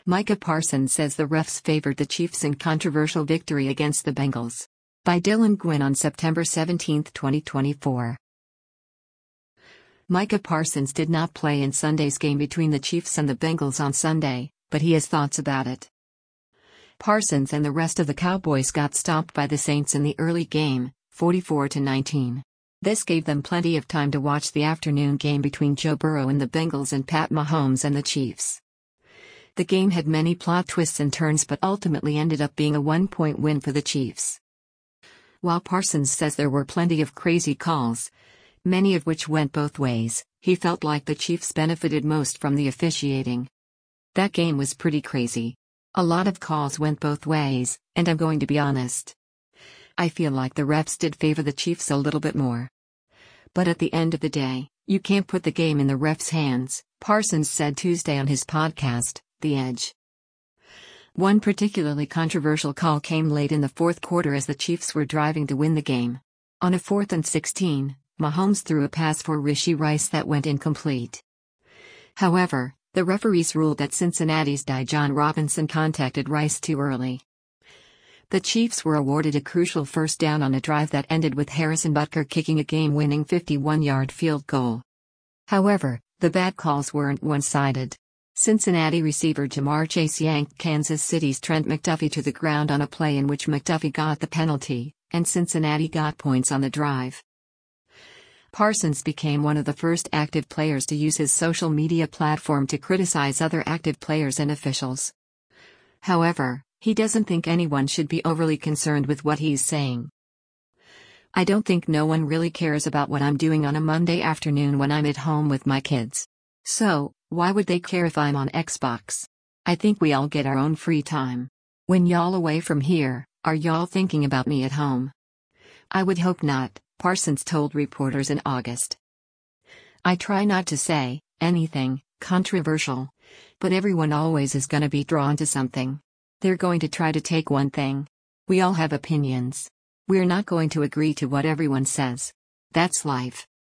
Micah Parsons says the refs favored the Chiefs in controversial victory against the Bengals. By Dylan Gwynn on September 17, 2024. Micah Parsons did not play in Sunday's game between the Chiefs and the Bengals on Sunday, but he has thoughts about it. Parsons and the rest of the Cowboys got stopped by the Saints in the early game, 44-19. This gave them plenty of time to watch the afternoon game between Joe Burrow and the Bengals and Pat Mahomes and the Chiefs. The game had many plot twists and turns but ultimately ended up being a 1-point win for the Chiefs. While Parsons says there were plenty of crazy calls, many of which went both ways, he felt like the Chiefs benefited most from the officiating. That game was pretty crazy. A lot of calls went both ways, and I'm going to be honest. I feel like the refs did favor the Chiefs a little bit more. But at the end of the day, you can't put the game in the refs' hands, Parsons said Tuesday on his podcast, The Edge. One particularly controversial call came late in the fourth quarter as the Chiefs were driving to win the game. On a 4th and 16, Mahomes threw a pass for Rashee Rice that went incomplete. However, the referees ruled that Cincinnati's Dijon Robinson contacted Rice too early. The Chiefs were awarded a crucial first down on a drive that ended with Harrison Butker kicking a game-winning 51-yard field goal. However, the bad calls weren't one-sided. Cincinnati receiver Ja'Marr Chase yanked Kansas City's Trent McDuffie to the ground on a play in which McDuffie got the penalty, and Cincinnati got points on the drive. Parsons became one of the first active players to use his social media platform to criticize other active players and officials. However, he doesn't think anyone should be overly concerned with what he's saying. I don't think no one really cares about what I'm doing on a Monday afternoon when I'm at home with my kids. So, why would they care if I'm on Xbox? I think we all get our own free time. When y'all away from here, are y'all thinking about me at home? I would hope not, Parsons told reporters in August. I try not to say anything controversial, but everyone always is gonna be drawn to something. They're going to try to take one thing. We all have opinions. We're not going to agree to what everyone says. That's life.